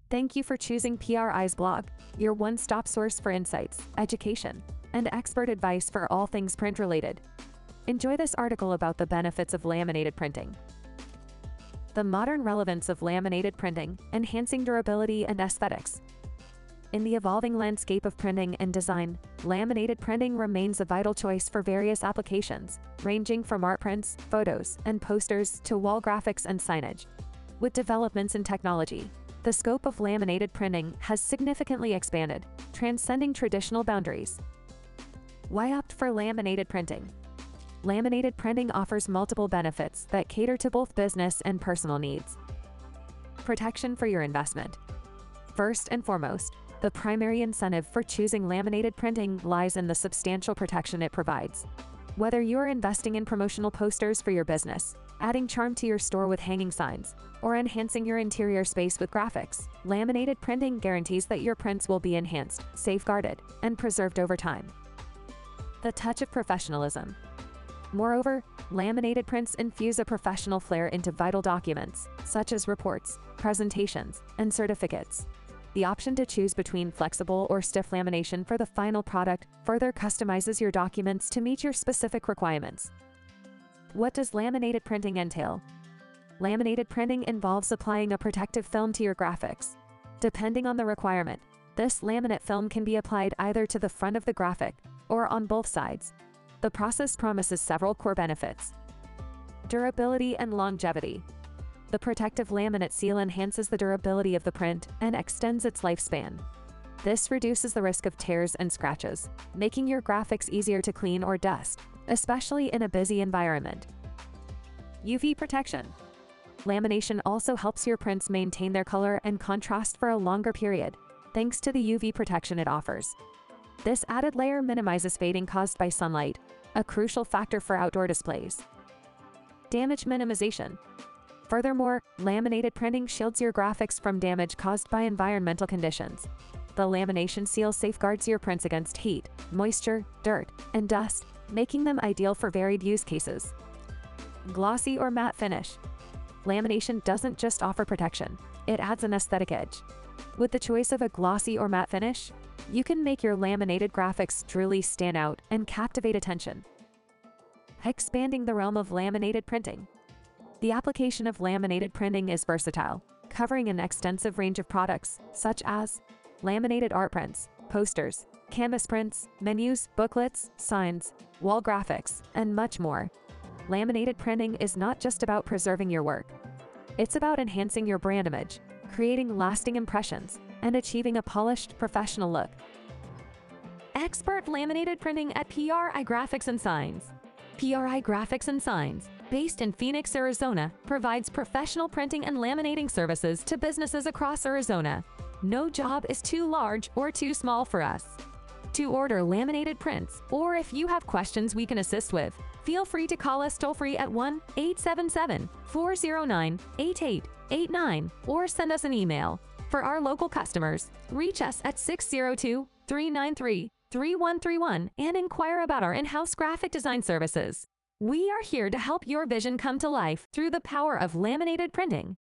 Thank you for choosing PRI's blog, your one-stop source for insights, education, and expert advice for all things print-related. Enjoy this article about the benefits of laminated printing. The modern relevance of laminated printing, enhancing durability and aesthetics. In the evolving landscape of printing and design, laminated printing remains a vital choice for various applications, ranging from art prints, photos, and posters to wall graphics and signage. With developments in technology, the scope of laminated printing has significantly expanded, transcending traditional boundaries. Why opt for laminated printing? Laminated printing offers multiple benefits that cater to both business and personal needs. Protection for your investment. First and foremost, the primary incentive for choosing laminated printing lies in the substantial protection it provides. Whether you're investing in promotional posters for your business, adding charm to your store with hanging signs, or enhancing your interior space with graphics, laminated printing guarantees that your prints will be enhanced, safeguarded, and preserved over time. The touch of professionalism. Moreover, laminated prints infuse a professional flair into vital documents, such as reports, presentations, and certificates. The option to choose between flexible or stiff lamination for the final product further customizes your documents to meet your specific requirements. What does laminated printing entail? Laminated printing involves applying a protective film to your graphics. Depending on the requirement, this laminate film can be applied either to the front of the graphic or on both sides. The process promises several core benefits. Durability and longevity. The protective laminate seal enhances the durability of the print and extends its lifespan. This reduces the risk of tears and scratches, making your graphics easier to clean or dust, especially in a busy environment. UV protection. Lamination also helps your prints maintain their color and contrast for a longer period, thanks to the UV protection it offers. This added layer minimizes fading caused by sunlight, a crucial factor for outdoor displays. Damage minimization. Furthermore, laminated printing shields your graphics from damage caused by environmental conditions. The lamination seal safeguards your prints against heat, moisture, dirt, and dust, making them ideal for varied use cases. Glossy or matte finish. Lamination doesn't just offer protection, it adds an aesthetic edge. With the choice of a glossy or matte finish, you can make your laminated graphics truly stand out and captivate attention. Expanding the realm of laminated printing. The application of laminated printing is versatile, covering an extensive range of products, such as laminated art prints, posters, canvas prints, menus, booklets, signs, wall graphics, and much more. Laminated printing is not just about preserving your work. It's about enhancing your brand image, creating lasting impressions, and achieving a polished, professional look. Expert laminated printing at PRI Graphics and Signs. PRI Graphics and Signs, based in Phoenix, Arizona, provides professional printing and laminating services to businesses across Arizona. No job is too large or too small for us. To order laminated prints, or if you have questions we can assist with, feel free to call us toll-free at 1-877-409-8889 or send us an email. For our local customers, reach us at 602-393-3131 and inquire about our in-house graphic design services. We are here to help your vision come to life through the power of laminated printing.